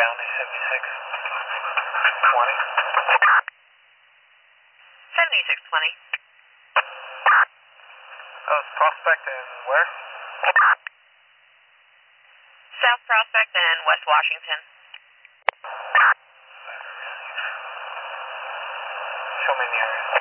Downey 7620. 7620. That was Prospect and where? South Prospect and West Washington. Show me in the area.